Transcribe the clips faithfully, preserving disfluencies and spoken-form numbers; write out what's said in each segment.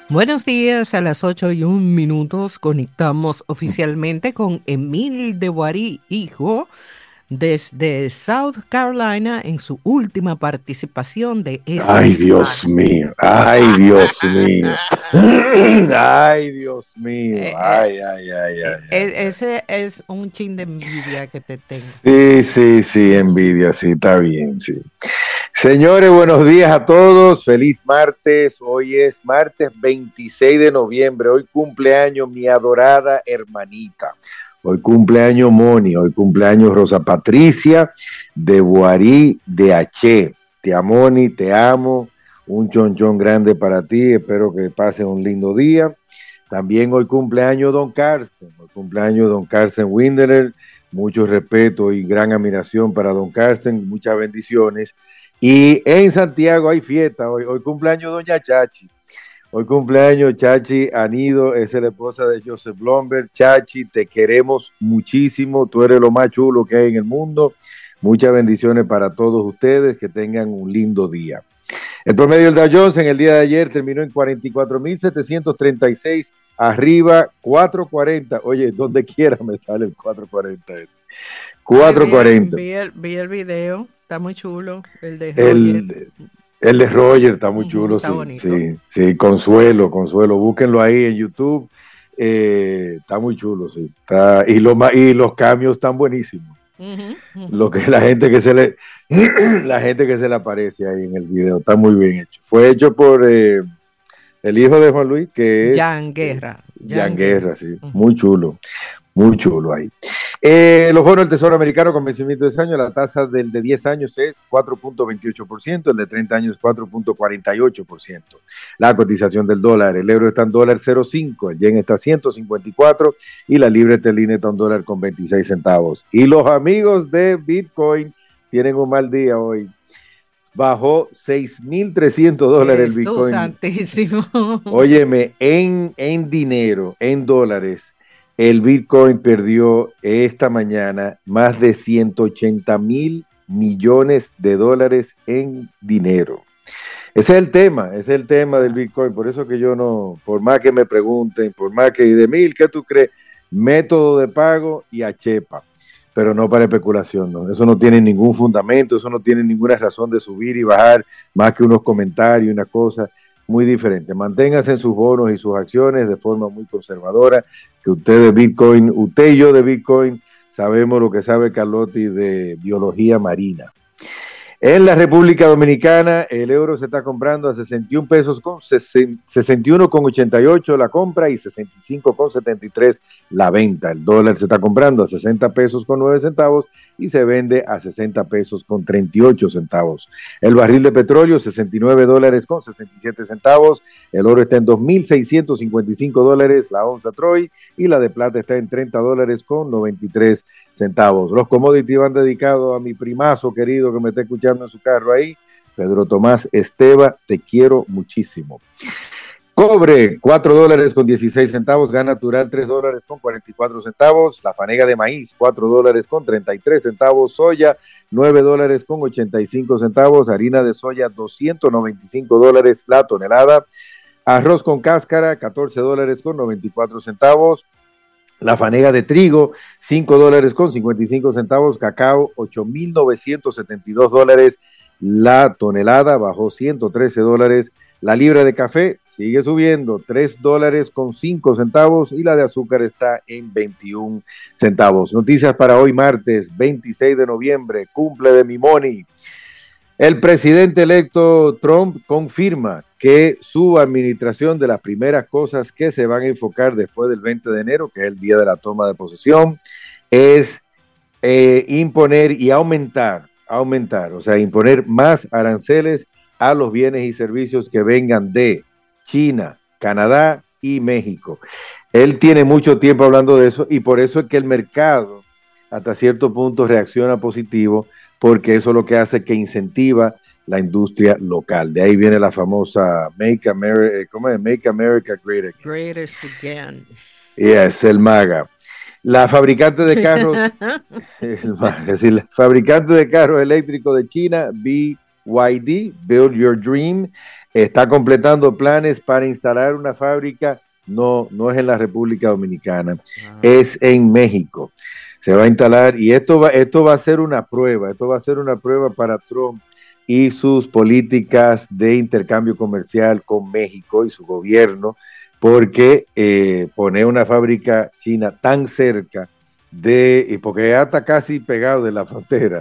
Buenos días, a las ocho y un minutos conectamos oficialmente con Emil de Boirí, hijo, desde South Carolina en su última participación de esta Ay, Dios semana. mío, ay, Dios mío, ay, Dios mío, Eh, eh, ay, ay, ay, eh, ay, ay, e- ay. ese es un chin de envidia que te tengo. Sí, sí, sí, envidia, sí, está bien, sí. Señores, buenos días a todos, feliz martes, hoy es martes veintiséis de noviembre, hoy cumpleaños mi adorada hermanita, hoy cumpleaños Moni, hoy cumpleaños Rosa Patricia de Boarí de H. Te amo, Moni, te amo, un chonchón grande para ti, espero que pasen un lindo día. También hoy cumpleaños Don Carsten, hoy cumpleaños Don Carsten Windeler, mucho respeto y gran admiración para Don Carsten, muchas bendiciones. Y en Santiago hay fiesta, hoy, hoy cumpleaños Doña Chachi, hoy cumpleaños Chachi Anido, es la esposa de Joseph Blomberg. Chachi, te queremos muchísimo, tú eres lo más chulo que hay en el mundo, muchas bendiciones para todos ustedes, que tengan un lindo día. El promedio del Dow Jones en el día de ayer terminó en cuarenta y cuatro mil setecientos treinta y seis, arriba cuatrocientos cuarenta. Oye, donde quiera me sale el cuatrocientos cuarenta. Ay, cuatrocientos vi el, cuarenta. vi el, vi el video, está muy chulo, el de Roger. El, el de Roger está muy Ujú, chulo, está sí, bonito. sí, sí, Consuelo, Consuelo, búsquenlo ahí en YouTube, eh, está muy chulo, sí, está, y, lo, y los cambios están buenísimos, Ujú, lo ujú. que la gente que se le, la gente que se le aparece ahí en el video, está muy bien hecho, fue hecho por eh, el hijo de Juan Luis, que es Jan eh, Guerra, Jan Jan Guerra. Guerra, sí, Ujú. muy chulo. Muy chulo ahí. Eh, los bonos del Tesoro Americano con vencimiento de ese año, la tasa del de diez años es cuatro punto veintiocho por ciento, el de treinta años cuatro punto cuarenta y ocho por ciento. La cotización del dólar, el euro está en dólar cero punto cinco, el yen está a ciento cincuenta y cuatro y la libra esterlina está en dólar con veintiséis centavos. Y los amigos de Bitcoin tienen un mal día hoy. Bajó seis mil trescientos dólares el Jesús Bitcoin. santísimo. Óyeme, en, en dinero, en dólares, el Bitcoin perdió esta mañana más de ciento ochenta mil millones de dólares en dinero. Ese es el tema, ese es el tema del Bitcoin. Por eso que yo no, por más que me pregunten, por más que de mil, ¿qué tú crees? Método de pago y a chepa, pero no para especulación, ¿no? Eso no tiene ningún fundamento, eso no tiene ninguna razón de subir y bajar, más que unos comentarios y una cosa muy diferente. Manténgase en sus bonos y sus acciones de forma muy conservadora, que usted de Bitcoin, usted y yo de Bitcoin, sabemos lo que sabe Carlotti de biología marina. En la República Dominicana, el euro se está comprando a sesenta y un pesos con sesenta y uno con ochenta y ocho la compra y sesenta y cinco con setenta y tres la venta. El dólar se está comprando a sesenta pesos con nueve centavos y se vende a sesenta pesos con treinta y ocho centavos. El barril de petróleo, sesenta y nueve dólares con sesenta y siete centavos. El oro está en dos mil seiscientos cincuenta y cinco dólares la onza Troy y la de plata está en treinta dólares con noventa y tres centavos. Los commodities van dedicados a mi primazo querido que me está escuchando en su carro ahí, Pedro Tomás Esteva, te quiero muchísimo. Cobre, cuatro dólares con dieciséis centavos, gas natural, tres dólares con cuarenta y cuatro centavos, la fanega de maíz, cuatro dólares con treinta y tres centavos, soya, nueve dólares con ochenta y cinco centavos, harina de soya, doscientos noventa y cinco dólares la tonelada, arroz con cáscara, catorce dólares con noventa y cuatro centavos, la fanega de trigo, cinco dólares con cincuenta y cinco centavos, cacao, ocho mil novecientos setenta y dos dólares la tonelada, bajó ciento trece dólares. La libra de café sigue subiendo, tres dólares con cinco centavos y la de azúcar está en veintiún centavos. Noticias para hoy martes veintiséis de noviembre, cumple de mi money. El presidente electo Trump confirma que su administración, de las primeras cosas que se van a enfocar después del veinte de enero, que es el día de la toma de posesión, es eh, imponer y aumentar, aumentar, o sea, imponer más aranceles a los bienes y servicios que vengan de China, Canadá y México. Él tiene mucho tiempo hablando de eso y por eso es que el mercado hasta cierto punto reacciona positivo, porque eso es lo que hace que incentiva la industria local. De ahí viene la famosa Make America, ¿cómo es? Make America Great Again. Greatest again. Yes, el MAGA. La fabricante de carros, el MAGA, es decir, la fabricante de carros eléctricos de China, B Y D, Build Your Dream, está completando planes para instalar una fábrica. No, no es en la República Dominicana, ah. es en México. Se va a instalar y esto va, esto va a ser una prueba, esto va a ser una prueba para Trump y sus políticas de intercambio comercial con México y su gobierno, porque eh, poner una fábrica china tan cerca de, y porque ya está casi pegado de la frontera,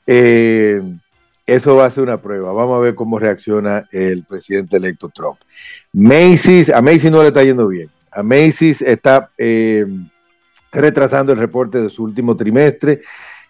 eh, eso va a ser una prueba. Vamos a ver cómo reacciona el presidente electo Trump. Macy's, a Macy's no le está yendo bien. A Macy's está eh, retrasando el reporte de su último trimestre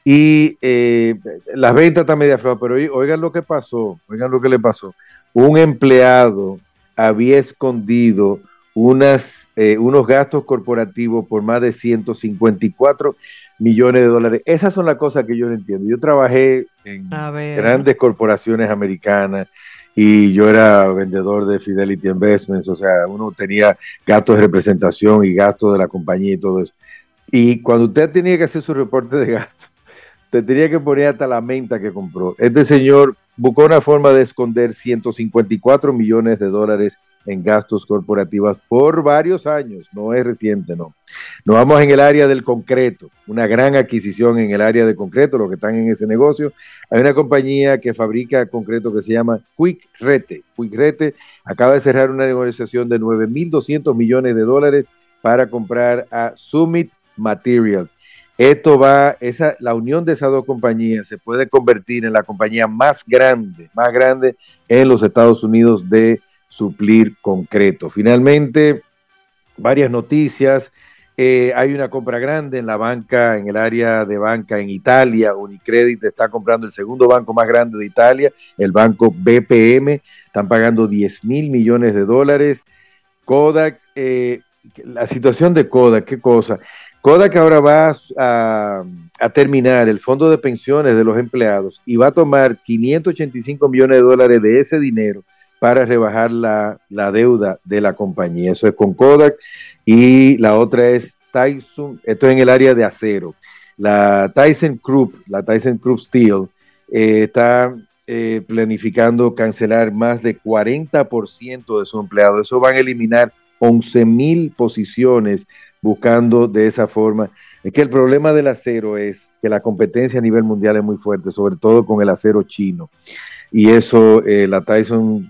y eh, las ventas están media flojas, pero oigan lo que pasó, oigan lo que le pasó. Un empleado había escondido unas, eh, unos gastos corporativos por más de ciento cincuenta y cuatro millones de dólares. Esas son las cosas que yo no entiendo. Yo trabajé en grandes corporaciones americanas y yo era vendedor de Fidelity Investments, o sea, uno tenía gastos de representación y gastos de la compañía y todo eso. Y cuando usted tenía que hacer su reporte de gastos, te tenía que poner hasta la menta que compró. Este señor buscó una forma de esconder ciento cincuenta y cuatro millones de dólares en gastos corporativos por varios años, no es reciente, no. Nos vamos en el área del concreto, una gran adquisición en el área de concreto, los que están en ese negocio. Hay una compañía que fabrica concreto que se llama Quick Rete. Quick Rete acaba de cerrar una negociación de nueve mil doscientos millones de dólares para comprar a Summit Materials. Esto va, esa, la unión de esas dos compañías se puede convertir en la compañía más grande, más grande en los Estados Unidos de suplir concreto. Finalmente, varias noticias. Eh, hay una compra grande en la banca, en el área de banca en Italia. Unicredit está comprando el segundo banco más grande de Italia, el banco B P M. Están pagando diez mil millones de dólares. Kodak, eh, la situación de Kodak, qué cosa. Kodak ahora va a, a terminar el fondo de pensiones de los empleados y va a tomar quinientos ochenta y cinco millones de dólares de ese dinero para rebajar la, la deuda de la compañía. Eso es con Kodak. Y la otra es Tyson, esto es en el área de acero. La ThyssenKrupp, la ThyssenKrupp Steel, eh, está eh, planificando cancelar más de cuarenta por ciento de sus empleados. Eso van a eliminar once mil posiciones buscando de esa forma. Es que el problema del acero es que la competencia a nivel mundial es muy fuerte, sobre todo con el acero chino. Y eso, eh, la Tyson,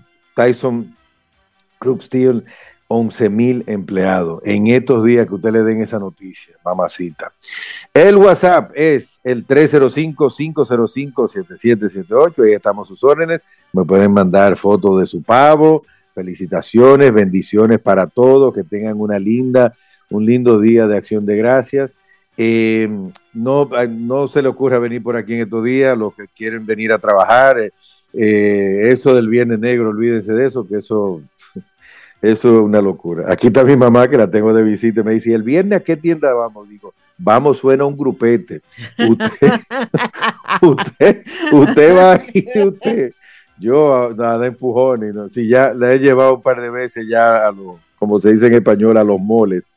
ThyssenKrupp Steel, once mil empleados. En estos días que usted le den esa noticia, mamacita. El WhatsApp es el tres cero cinco, cinco cero cinco, siete siete siete ocho. Ahí estamos a sus órdenes. Me pueden mandar fotos de su pavo. Felicitaciones, bendiciones para todos. Que tengan una linda, un lindo día de Acción de Gracias. Eh, no, no se le ocurra venir por aquí en estos días. Los que quieren venir a trabajar, eh, eh, eso del Viernes Negro, olvídense de eso, que eso... Eso es una locura. Aquí está mi mamá, que la tengo de visita, y me dice, ¿el viernes a qué tienda vamos? Digo, vamos, suena un grupete. Usted, usted, usted va ahí, usted. Yo, nada, empujones, ¿no? Si ya la he llevado un par de veces ya a los, como se dice en español, a los moles.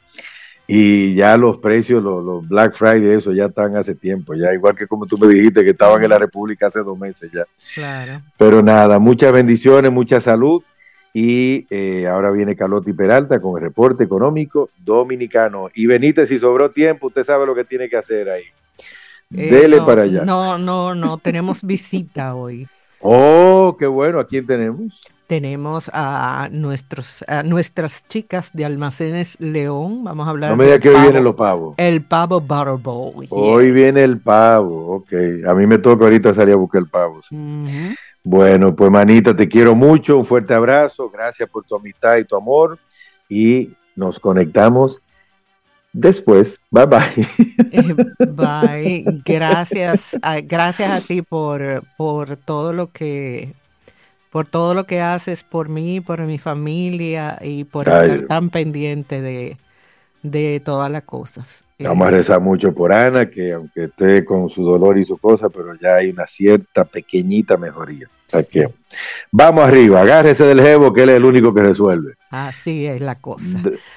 Y ya los precios, los, los Black Friday, eso ya están hace tiempo, ya igual que como tú me dijiste que estaban en la República hace dos meses ya. Claro. Pero nada, muchas bendiciones, mucha salud. Y eh, ahora viene Carlotti Peralta con el reporte económico dominicano. Y Benítez, si sobró tiempo, usted sabe lo que tiene que hacer ahí. Eh, Dele no, para allá. No, no, no, tenemos visita hoy. Oh, qué bueno. ¿A quién tenemos? Tenemos a, nuestros, a nuestras chicas de Almacenes León. Vamos a hablar. No me diga que hoy vienen los pavos. El pavo Butter Bowl. Hoy yes. viene el pavo. Ok. A mí me toca ahorita salir a buscar el pavo. Sí. Uh-huh. Bueno, pues manita, te quiero mucho, un fuerte abrazo, gracias por tu amistad y tu amor y nos conectamos después. Bye bye. Eh, bye. Gracias, a, gracias a ti por, por todo lo que por todo lo que haces por mí, por mi familia y por Ay, estar tan pendiente de, de todas las cosas. Vamos a rezar mucho por Ana, que aunque esté con su dolor y su cosa, pero ya hay una cierta pequeñita mejoría. O sea que vamos arriba, agárrese del jevo, que él es el único que resuelve. Así es la cosa. De